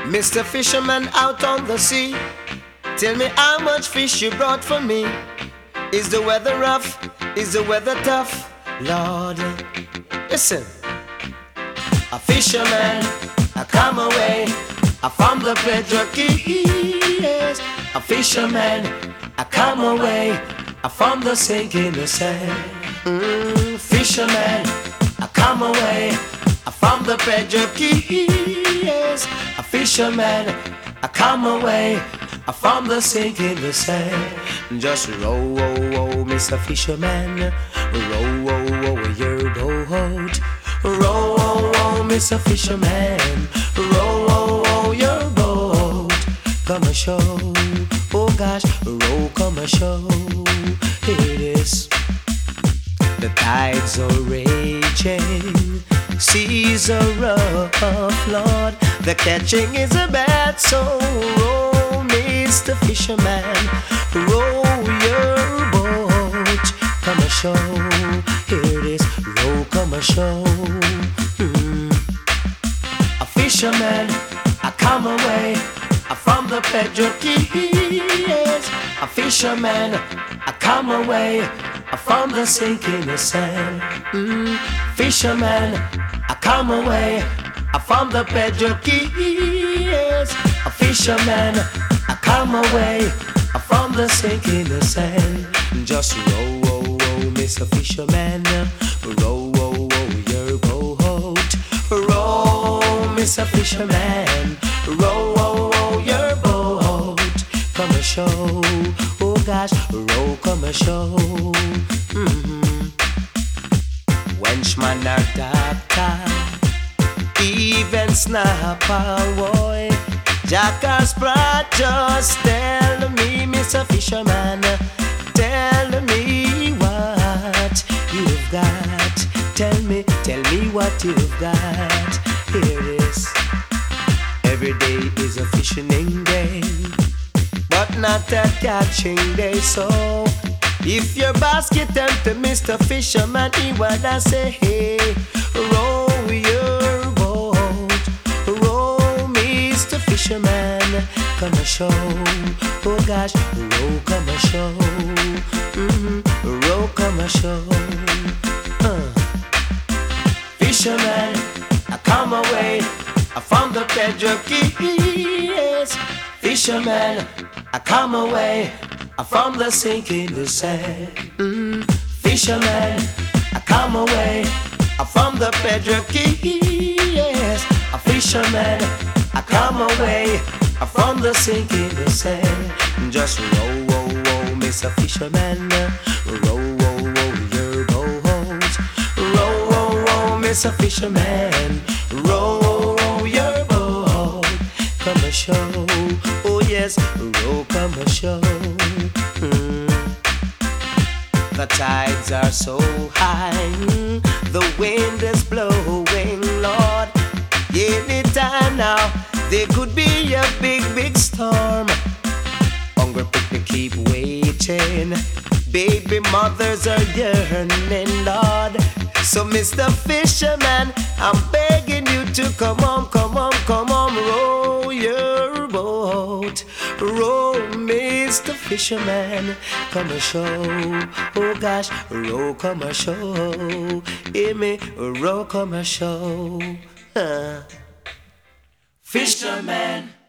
Mr. Fisherman out on the sea, tell me how much fish you brought for me. Is the weather rough? Is the weather tough? Lord, listen. A fisherman, I come away from the Pedro Keys. A fisherman, I come away from the sinking sand. Fisherman, I come away from the Pedro Keys. A fisherman, I come away from the sinking sand. Just row, row, row, Mr. Fisherman. Row, row, row your boat. Row, row, row, Mr. Fisherman. Row, row, row your boat. Come and show, oh gosh, row, come and show. Here it is. The tides are raging, seas are rough, Lord. The catching is a bad, so row, Mr. Fisherman, row your boat. Come and show, here it is, row, come and show. A fisherman, I come away from the Pedro Keys. A fisherman, I come away from the sinking sand. Fisherman, I come away from the Pedro Keys. A fisherman, I come away from the sinking sand. Just row, row, row, Mr. Fisherman. Row, row, row your boat. Row, Mr. Fisherman. Row, row, row your boat. Come and show, oh gosh, row, come and show. Wenchman or doctor, even snapper, boy, Jack or Sprat, just tell me, Mr. Fisherman, tell me what you've got. Tell me what you've got. Here it is. Every day is a fishing day, but not a catching day. So if your basket empty, Mr. Fisherman, he wanna say, hey, row your boat, row, Mr. Fisherman, come and show, oh gosh, row, come and show, row, come and show. Fisherman, I come away from the Pedro Keys. Fisherman, I come away from the sinking sand. Fisherman, I come away from the Pedro Keys. A fisherman, I come away from the sinking sand. Just row, row, row, Mr. Fisherman. Row, row, row your boat. Row, row, row, Mr. Fisherman. Row, row, row your boat. Come and show, oh yes, row, come and show. The tides are so high, the wind is blowing, Lord. Anytime now, there could be a big, big storm. Hungry people keep waiting, baby mothers are yearning, Lord. So Mr. Fisherman, I'm begging you to come on, come on, come on, row your boat. Row, Mr. Fisherman, come and show, oh gosh, row, come and show. Hear me, row, come and show. Fisherman.